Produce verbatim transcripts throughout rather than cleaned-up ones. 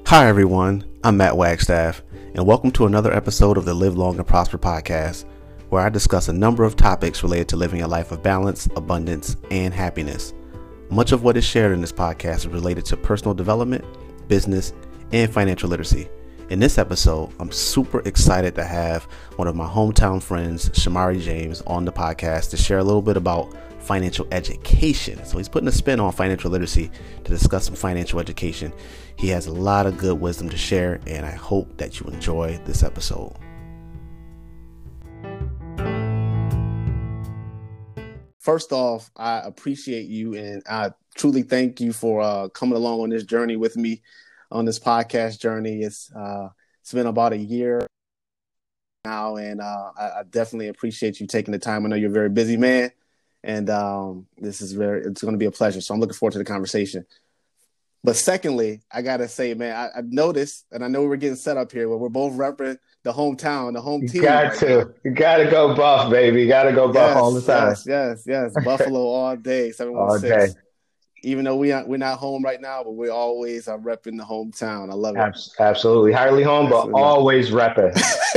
Hi everyone, I'm Matt Wagstaff, and welcome to another episode of the Live Long and Prosper podcast, where I discuss a number of topics related to living a life of balance, abundance, and happiness. Much of what is shared in this podcast is related to personal development, business, and financial literacy. In this episode, I'm super excited to have one of my hometown friends, Shamari James, on the podcast to share a little bit about financial education. So he's putting a spin on financial literacy to discuss some financial education. He has a lot of good wisdom to share, and I hope that you enjoy this episode. First off, I appreciate you, and I truly thank you for uh, coming along on this journey with me on this podcast journey. It's uh, it's been about a year now, and uh, I, I definitely appreciate you taking the time. I know you're a very busy man, and um, this is very it's going to be a pleasure. So I'm looking forward to the conversation. But secondly, I gotta say, man, I, I've noticed, and I know we're getting set up here, but we're both repping the hometown, the home team. You got right to, now. you got to go Buff, baby. You got to go Buff yes, all the time. Yes, yes, yes. Buffalo all day, seven one all six. day. Even though we aren't, we're not home right now, but we're always uh, repping the hometown. I love it. Abs- absolutely. Hardly home, but absolutely. Always repping.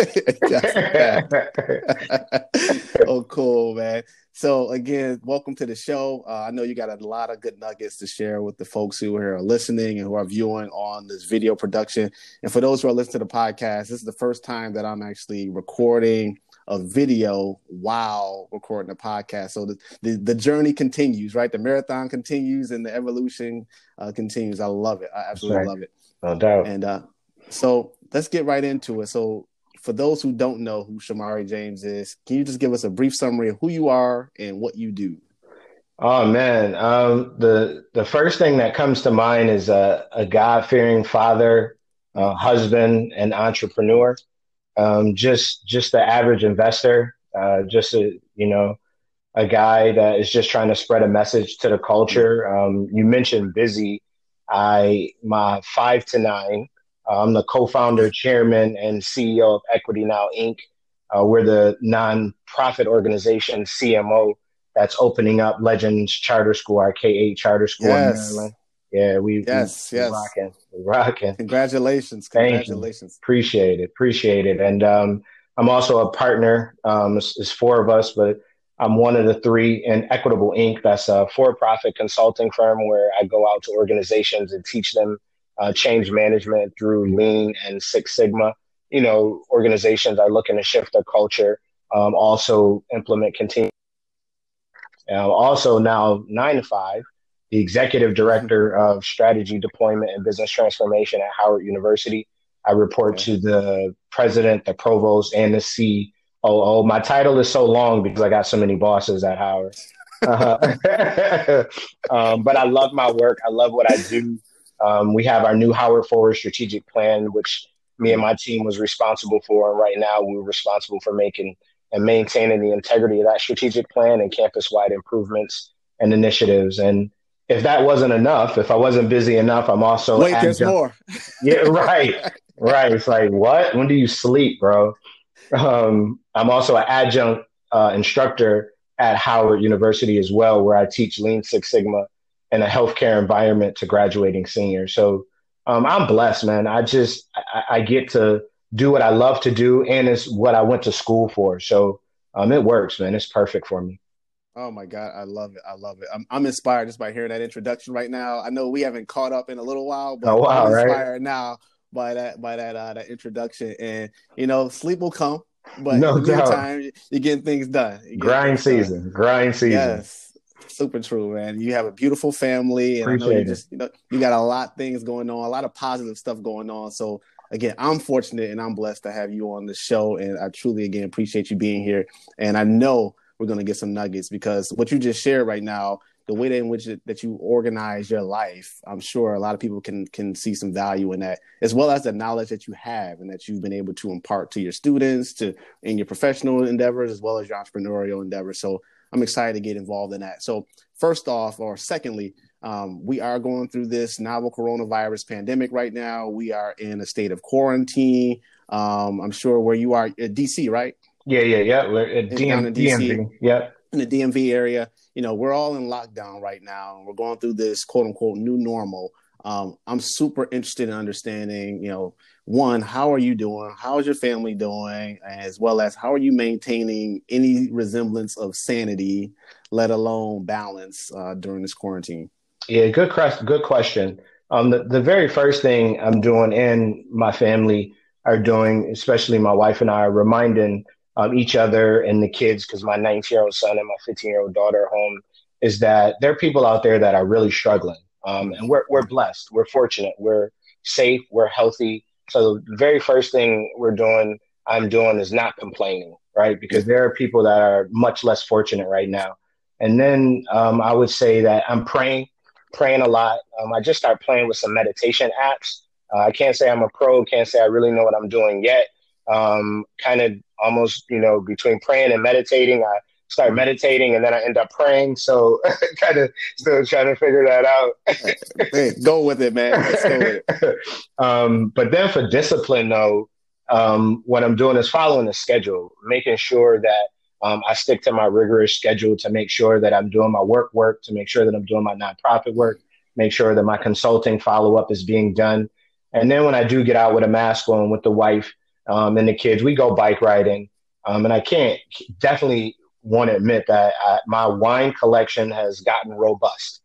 Oh, cool, man. So again, welcome to the show. Uh, I know you got a lot of good nuggets to share with the folks who are listening and who are viewing on this video production. And for those who are listening to the podcast, this is the first time that I'm actually recording a video while recording a podcast. So the, the, the journey continues, right? The marathon continues and the evolution uh, continues. I love it. I absolutely right. love it. No doubt. And uh, so let's get right into it. So for those who don't know who Shamari James is, can you just give us a brief summary of who you are and what you do? Oh, man. Um, the the first thing that comes to mind is a, a God-fearing father, uh, husband, and entrepreneur. Um, just just the average investor, uh, just a, you know, a guy that is just trying to spread a message to the culture. Um, you mentioned busy. I my five to nine. I'm the co-founder, chairman, and C E O of Equity Now, Incorporated. Uh, we're the non-profit organization C M O that's opening up Legends Charter School, our K eight charter school yes. in Maryland. Yeah, we yes, we, yes, we're rocking, we're rocking. Congratulations, congratulations. Appreciate it, appreciate it. And um, I'm also a partner. Um, it's, it's four of us, but I'm one of the three in Equitable Incorporated. That's a for-profit consulting firm where I go out to organizations and teach them Uh, change management through Lean and Six Sigma. You know, organizations are looking to shift their culture, um, also implement continuous. Uh, also now nine to five, the executive director of strategy deployment and business transformation at Howard University. I report okay. to the president, the provost, and the C O O. My title is so long because I got so many bosses at Howard. Uh, um, but I love my work. I love what I do. Um, we have our new Howard Forward strategic plan, which me and my team was responsible for. And right now we're responsible for making and maintaining the integrity of that strategic plan and campus-wide improvements and initiatives. And if that wasn't enough, if I wasn't busy enough, I'm also Wait, adjunct. There's more. Yeah, right. Right. It's like, what? When do you sleep, bro? Um, I'm also an adjunct uh, instructor at Howard University as well, where I teach Lean Six Sigma in a healthcare environment to graduating seniors. So um, I'm blessed, man. I just, I, I get to do what I love to do, and it's what I went to school for. So um, it works, man. It's perfect for me. Oh my God. I love it. I love it. I'm, I'm inspired just by hearing that introduction right now. I know we haven't caught up in a little while, but oh, wow, I'm inspired right? now by that, by that, uh, that introduction. And, you know, sleep will come, but no in the doubt. meantime, you're getting things done. Grind things season, done. grind season. Yes. Super true, man. You have a beautiful family, and Appreciate I know you it. just, you know, you got a lot of things going on, a lot of positive stuff going on. So again, I'm fortunate and I'm blessed to have you on the show, and I truly, again, appreciate you being here. And I know we're going to get some nuggets because what you just shared right now, the way in which it, that you organize your life, I'm sure a lot of people can can see some value in that, as well as the knowledge that you have and that you've been able to impart to your students, to in your professional endeavors, as well as your entrepreneurial endeavors. So I'm excited to get involved in that. So first off, or secondly, um, we are going through this novel coronavirus pandemic right now. We are in a state of quarantine. Um, I'm sure where you are, D C, right? Yeah, yeah, yeah. We're at D M- down in D C, D M V. Yep. In the D M V area. You know, we're all in lockdown right now, and we're going through this quote unquote new normal. Um, I'm super interested in understanding, you know, one, how are you doing? How is your family doing? As well as how are you maintaining any resemblance of sanity, let alone balance uh, during this quarantine? Yeah, good question. Good question. Um, the, the very first thing I'm doing and my family are doing, especially my wife and I, are reminding um, each other and the kids, because my nineteen year old son and my fifteen year old daughter are home, is that there are people out there that are really struggling. Um, and we're, we're blessed. We're fortunate. We're safe. We're healthy. So the very first thing we're doing, I'm doing is not complaining, right? Yeah. Because there are people that are much less fortunate right now. And then um, I would say that I'm praying praying a lot. Um, I just started playing with some meditation apps. Uh, I can't say I'm a pro, can't say I really know what I'm doing yet. Um, kind of almost, you know, between praying and meditating, I start Mhm. meditating and then I end up praying. So kind of still trying to figure that Hey, go with it, man. Let's go with it. out. um, but then for discipline, though, um, what I'm doing is following the schedule, making sure that um, I stick to my rigorous schedule to make sure that I'm doing my work work, to make sure that I'm doing my nonprofit work, make sure that my consulting follow up is being done. And then when I do get out with a mask on with the wife um, and the kids, we go bike riding. Um, and I can't definitely want to admit that I, my wine collection has gotten robust.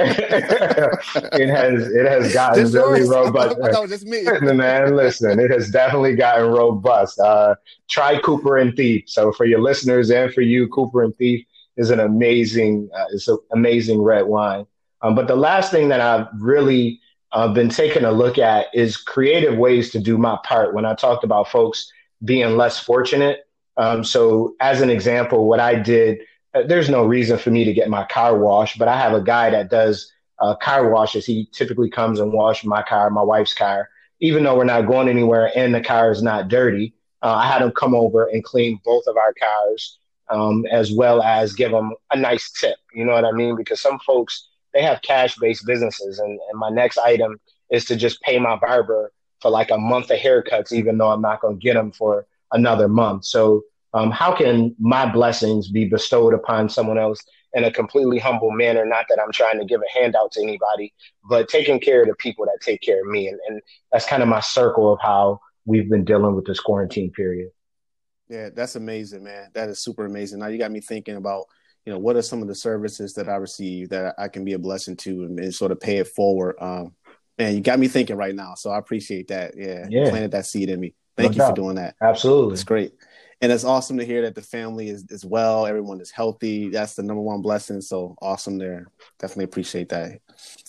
it has it has gotten Just really yours? I robust. thought, I thought it was just me. Man, listen, it has definitely gotten robust. Uh, try Cooper and Thief. So for your listeners and for you, Cooper and Thief is an amazing, uh, it's an amazing red wine. Um, but the last thing that I've really uh, been taking a look at is creative ways to do my part. When I talked about folks being less fortunate, um, so as an example, what I did, uh, there's no reason for me to get my car washed, but I have a guy that does uh, car washes. He typically comes and washes my car, my wife's car, even though we're not going anywhere and the car is not dirty. Uh, I had him come over and clean both of our cars, um, as well as give them a nice tip. You know what I mean? Because some folks, they have cash based businesses. And, and my next item is to just pay my barber for like a month of haircuts, even though I'm not going to get them for another month. So, um, how can my blessings be bestowed upon someone else in a completely humble manner? Not that I'm trying to give a handout to anybody, but taking care of the people that take care of me. And, and that's kind of my circle of how we've been dealing with this quarantine period. Yeah, that's amazing, man. That is super amazing. Now you got me thinking about, you know, what are some of the services that I receive that I can be a blessing to and, and sort of pay it forward. Um, man, you got me thinking right now. So I appreciate that. Yeah, you Yeah, planted that seed in me. no Thank you for doubt. doing that. It's Absolutely. great. And it's awesome to hear that the family is, is well, everyone is healthy. That's the number one blessing. So awesome there. Definitely appreciate that.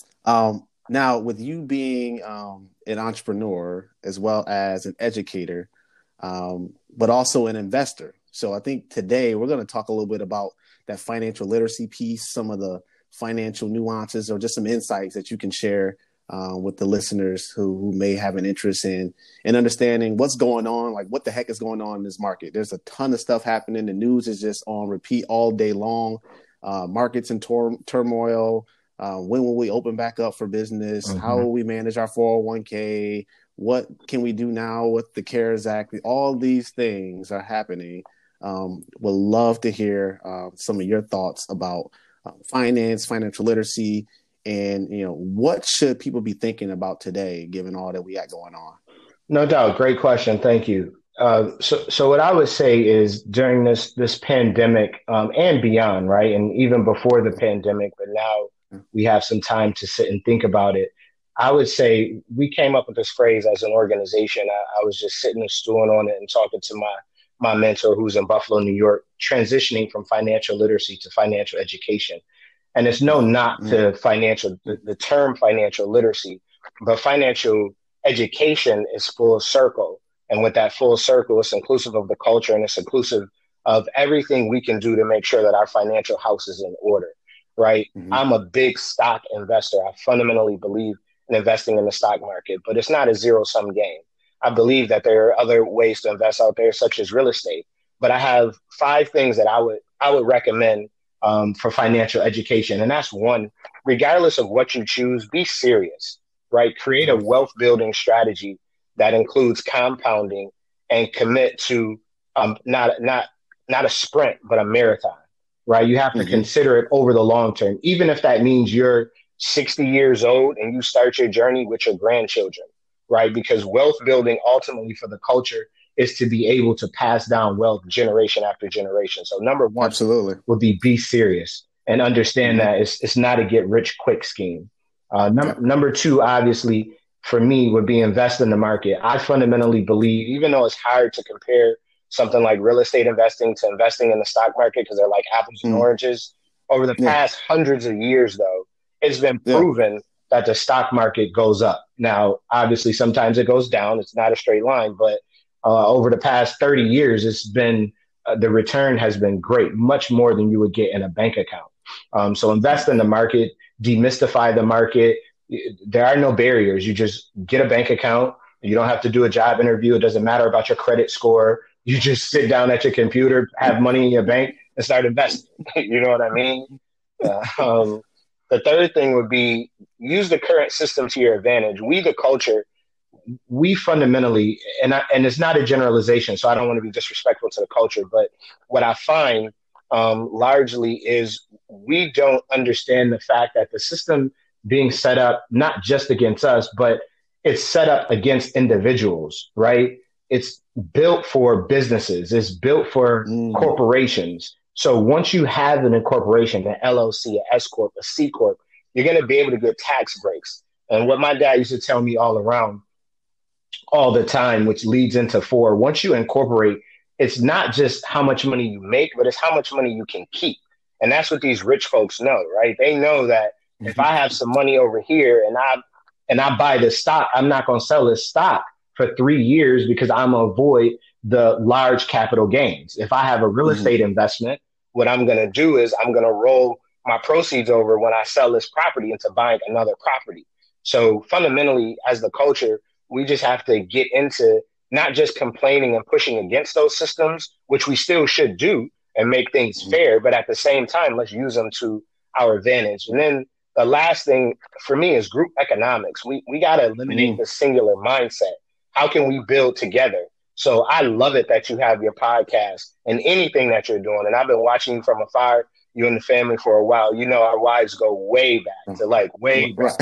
Um, now, with you being um, an entrepreneur as well as an educator, um, but also an investor. So I think today we're going to talk a little bit about that financial literacy piece, some of the financial nuances, or just some insights that you can share uh, with the listeners who, who may have an interest in in understanding what's going on, like what the heck is going on in this market. There's a ton of stuff happening. The news is just on repeat all day long. Uh, markets in tor- turmoil. Uh, when will we open back up for business? How Mm-hmm. will we manage our four oh one k? What can we do now with the CARES Act? All these things are happening. Um, would love to hear uh, some of your thoughts about uh, finance, financial literacy, and you know what should people be thinking about today, given all that we got going on. No doubt. Great question. Thank you. Uh, so, so what I would say is during this this pandemic um, and beyond, right, and even before the pandemic, but now we have some time to sit and think about it. I would say we came up with this phrase as an organization. I, I was just sitting and stewing on it and talking to my my mentor, who's in Buffalo, New York, transitioning from financial literacy to financial education. And it's no knock Mm-hmm. to financial the, the term financial literacy, but financial education is full circle. And with that full circle, it's inclusive of the culture and it's inclusive of everything we can do to make sure that our financial house is in order, right? Mm-hmm. I'm a big stock investor. I fundamentally believe in investing in the stock market, but it's not a zero sum game. I believe that there are other ways to invest out there, such as real estate. But I have five things that I would I would recommend um, for financial education, and that's one: regardless of what you choose, be serious, right? Create a Mm-hmm. wealth building strategy that includes compounding and commit to um, not not not a sprint, but a marathon, right? You have to Mm-hmm. consider it over the long term, even if that means you're sixty years old and you start your journey with your grandchildren, right? Because wealth building ultimately for the culture is to be able to pass down wealth generation after generation. So number one Absolutely. would be be serious and understand mm-hmm. that it's, it's not a get rich quick scheme. Uh, num- yeah. Number two, obviously, for me, would be invest in the market. I fundamentally believe, even though it's hard to compare something like real estate investing to investing in the stock market because they're like apples mm. and oranges, over the past yeah. hundreds of years, though, it's been proven yeah. that the stock market goes up. Now, obviously, sometimes it goes down. It's not a straight line, but uh, over the past thirty years, it's been uh, the return has been great, much more than you would get in a bank account. Um, so invest in the market, demystify the market. There are no barriers. You just get a bank account. You don't have to do a job interview. It doesn't matter about your credit score. You just sit down at your computer, have money in your bank, and start investing. You know what I mean? Uh, um, the third thing would be use the current system to your advantage. We, the culture, we fundamentally, and I, and it's not a generalization, so I don't want to be disrespectful to the culture, but what I find um, largely is we don't understand the fact that the system being set up not just against us, but it's set up against individuals, right? It's built for businesses. It's built for mm. corporations. So once you have an incorporation, an L L C, an S Corp, a C Corp, you're going to be able to get tax breaks. And what my dad used to tell me all around, all the time, which leads into four, once you incorporate, it's not just how much money you make, but it's how much money you can keep. And that's what these rich folks know, right? They know that mm-hmm. if I have some money over here and I and I buy this stock, I'm not going to sell this stock for three years because I'm going to avoid the large capital gains. If I have a real mm-hmm. estate investment, what I'm going to do is I'm going to roll my proceeds over when I sell this property into buying another property. So fundamentally, as the culture, we just have to get into not just complaining and pushing against those systems, which we still should do and make things mm-hmm. fair, but at the same time, let's use them to our advantage. And then the last thing for me is group economics. We we got to eliminate mm-hmm. the singular mindset. How can we build together? So I love it that you have your podcast and anything that you're doing. And I've been watching you from afar, you and the family for a while. You know, our wives go way back to like way back.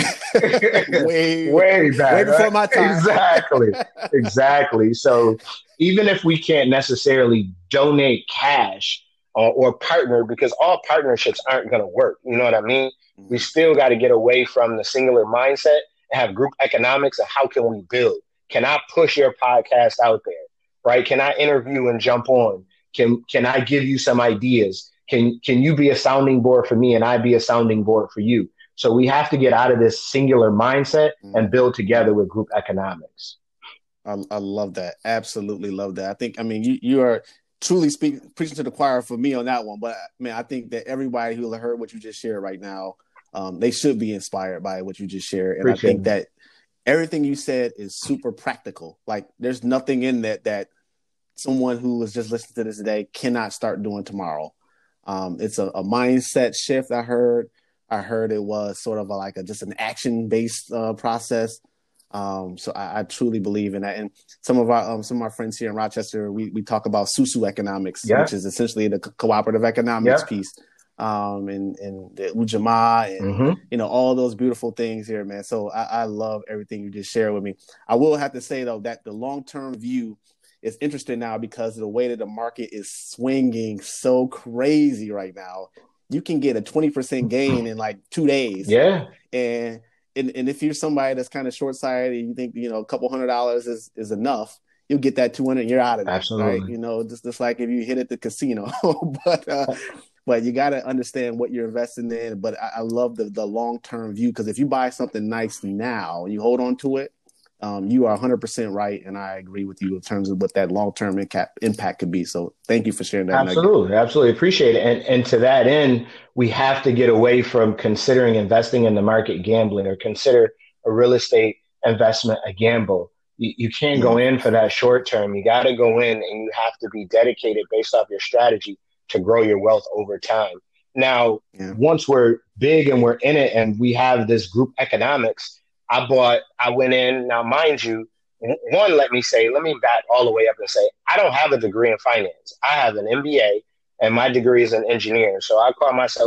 way, way back. Way before right? my time. Exactly. Exactly. So even if we can't necessarily donate cash or, or partner, because all partnerships aren't going to work. You know what I mean? Mm-hmm. We still got to get away from the singular mindset and have group economics and how can we build? Can I push your podcast out there, right? Can I interview and jump on? Can can I give you some ideas? Can can you be a sounding board for me and I be a sounding board for you? So we have to get out of this singular mindset and build together with group economics. I, I love that. Absolutely love that. I think, I mean, you, you are truly speaking, preaching to the choir for me on that one. But man, I think that everybody who heard what you just shared right now, um, they should be inspired by what you just shared. And Appreciate I think it. that everything you said is super practical. Like there's nothing in that that someone who was just listening to this today cannot start doing tomorrow. Um, it's a, a mindset shift. I heard, I heard it was sort of a, like a, just an action based uh, process. Um, so I, I truly believe in that. And some of our, um, some of our friends here in Rochester, we, we talk about SUSU economics, yeah. which is essentially the co- cooperative economics yeah. piece. Um, and, and the Ujamaa and, mm-hmm. you know, all those beautiful things here, man. So I, I love everything you just shared with me. I will have to say though, that the long-term view is interesting now because of the way that the market is swinging so crazy right now. You can get a twenty percent gain in like two days. Yeah. And, and, and if you're somebody that's kind of short-sighted and you think, you know, a couple hundred dollars is, is enough, you'll get that two hundred and you're out of there. Absolutely. Right? You know, just, just like if you hit at the casino, but, uh, But you got to understand what you're investing in. But I, I love the, the long-term view because if you buy something nice now and you hold on to it, um, you are one hundred percent right. And I agree with you in terms of what that long-term impact, impact could be. So thank you for sharing that. Absolutely. Nugget. Absolutely. Appreciate it. And, and to that end, we have to get away from considering investing in the market gambling or consider a real estate investment a gamble. You, you can't mm-hmm. go in for that short term. You got to go in and you have to be dedicated based off your strategy to grow your wealth over time. Now, yeah. once we're big and we're in it and we have this group economics, I bought, I went in. Now, mind you, one, let me say, let me back all the way up and say, I don't have a degree in finance. I have an M B A and my degree is an engineer. So I call myself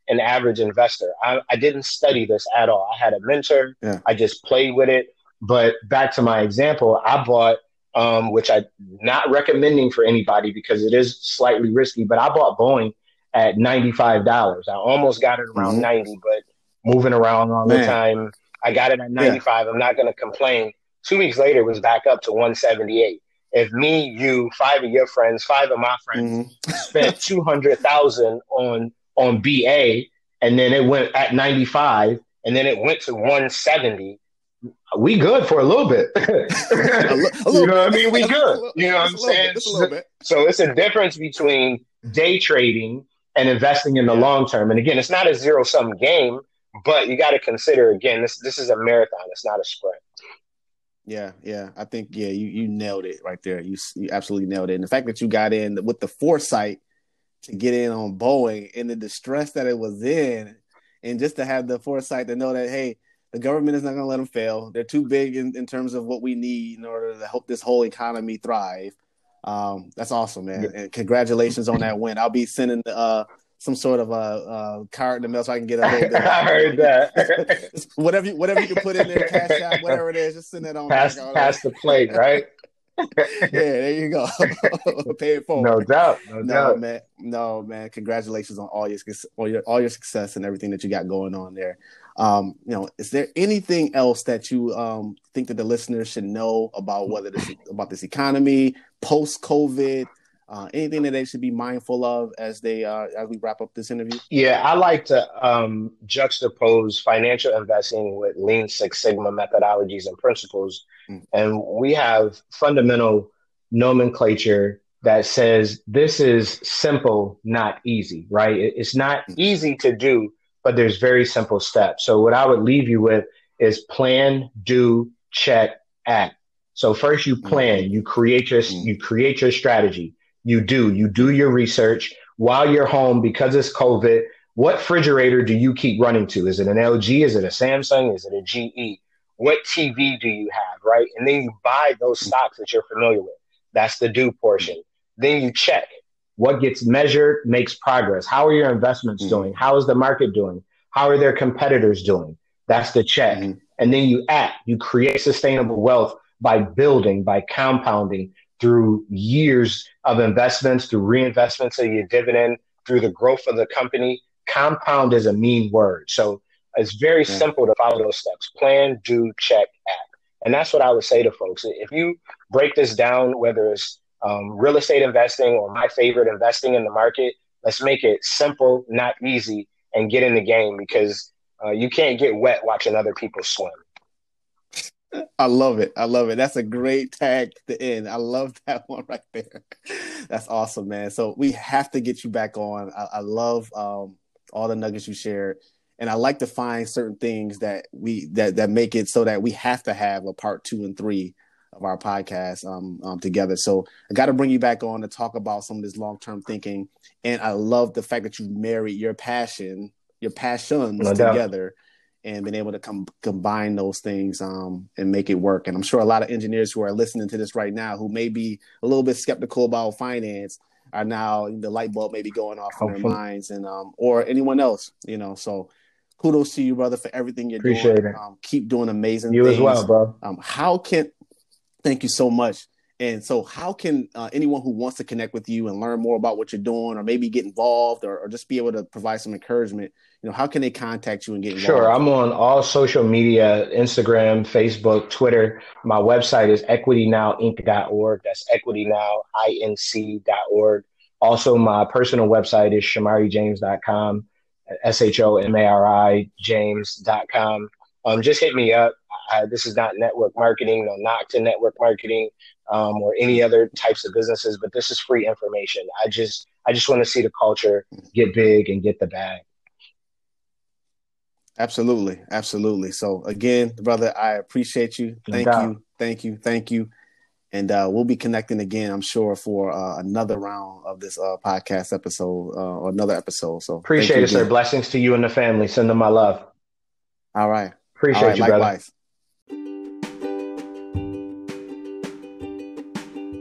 an average investor. I, I didn't study this at all. I had a mentor. Yeah. I just played with it. But back to my example, I bought, um, which I'm not recommending for anybody because it is slightly risky, but I bought Boeing at ninety-five dollars. I almost got it around mm-hmm. ninety, but moving around all Man. the time, I got it at ninety-five. Yeah. I'm not going to complain. Two weeks later, it was back up to one seventy-eight. If me, you, five of your friends, five of my friends mm-hmm. spent two hundred thousand on on B A, and then it went at ninety-five, and then it went to one seventy, we good for a little bit. a li- a you know bit. what I mean? We good. You know what I'm saying? Bit, so, so it's a difference between day trading and investing in the yeah. long term. And again, it's not a zero sum game, but you got to consider, again, this this is a marathon. It's not a sprint. Yeah, yeah. I think, yeah, you, you nailed it right there. You, you absolutely nailed it. And the fact that you got in with the foresight to get in on Boeing and the distress that it was in, and just to have the foresight to know that, hey, the government is not going to let them fail. They're too big in, in terms of what we need in order to help this whole economy thrive. Um, that's awesome, man. And congratulations on that win. I'll be sending uh, some sort of a, a card in the mail so I can get a little bit. I heard that. whatever, you, whatever you can put in there, cash out, whatever it is, just send it on. Pass, pass the plate, right? Yeah, there you go. Pay it forward. No doubt. No, no doubt. man. No, man. Congratulations on all your, all your all your success and everything that you got going on there. Um, you know, is there anything else that you um, think that the listeners should know about whether this about this economy, post COVID, uh, anything that they should be mindful of as they uh, as we wrap up this interview? Yeah, I like to um, juxtapose financial investing with Lean Six Sigma methodologies and principles, mm. and we have fundamental nomenclature that says this is simple, not easy. Right? It's not easy to do, but there's very simple steps. So what I would leave you with is plan, do, check, act. So first you plan, you create your, you create your strategy. You do, you do your research while you're home because it's COVID. What refrigerator do you keep running to? Is it an L G? Is it a Samsung? Is it a G E? What T V do you have, right? And then you buy those stocks that you're familiar with. That's the do portion. Then you check. What gets measured makes progress. How are your investments mm-hmm. doing? How is the market doing? How are their competitors doing? That's the check. Mm-hmm. And then you act. You create sustainable wealth by building, by compounding through years of investments, through reinvestments of your dividend, through the growth of the company. Compound is a mean word. So it's very yeah. simple to follow those steps. Plan, do, check, act. And that's what I would say to folks. If you break this down, whether it's Um, real estate investing or my favorite, investing in the market, let's make it simple, not easy, and get in the game because uh, you can't get wet watching other people swim. I love it. I love it. That's a great tag to end. I love that one right there. That's awesome, man. So we have to get you back on. I, I love um, all the nuggets you shared. And I like to find certain things that we that that make it so that we have to have a part two and three of our podcast um, um, together. So I got to bring you back on to talk about some of this long-term thinking. And I love the fact that you married your passion, your passions no together and been able to com- combine those things um, and make it work. And I'm sure a lot of engineers who are listening to this right now, who may be a little bit skeptical about finance, are now the light bulb may be going off in their minds and, um, or anyone else, you know, so kudos to you, brother, for everything you're Appreciate doing. It. Um, keep doing amazing you things. You as well, bro. Um, how can, Thank you so much. And so how can uh, anyone who wants to connect with you and learn more about what you're doing or maybe get involved or, or just be able to provide some encouragement, you know, how can they contact you and get involved? Sure. I'm on all social media, Instagram, Facebook, Twitter. My website is equity now inc dot org. That's equity now inc dot org. Also, my personal website is shamari james dot com, S H O M A R I James dot com. Um, just hit me up. Uh, this is not network marketing, no knock to network marketing um, or any other types of businesses, but this is free information. I just I just want to see the culture get big and get the bag. Absolutely. Absolutely. So again, brother, I appreciate you. Thank no you. Thank you. Thank you. And uh, we'll be connecting again, I'm sure, for uh, another round of this uh, podcast episode uh, or another episode. So appreciate it, sir. Blessings to you and the family. Send them my love. All right. Appreciate All right, you, likewise. brother.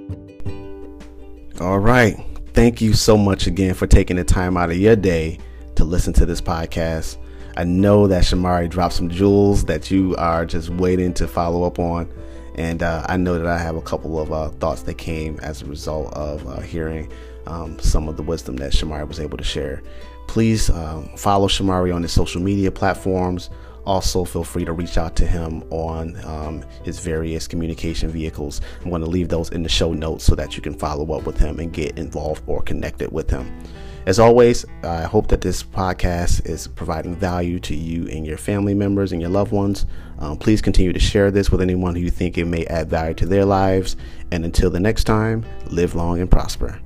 All right. Thank you so much again for taking the time out of your day to listen to this podcast. I know that Shamari dropped some jewels that you are just waiting to follow up on. And uh, I know that I have a couple of uh, thoughts that came as a result of uh, hearing um, some of the wisdom that Shamari was able to share. Please um, follow Shamari on his social media platforms. Also, feel free to reach out to him on um, his various communication vehicles. I'm going to leave those in the show notes so that you can follow up with him and get involved or connected with him. As always, I hope that this podcast is providing value to you and your family members and your loved ones. Um, please continue to share this with anyone who you think it may add value to their lives. And until the next time, live long and prosper.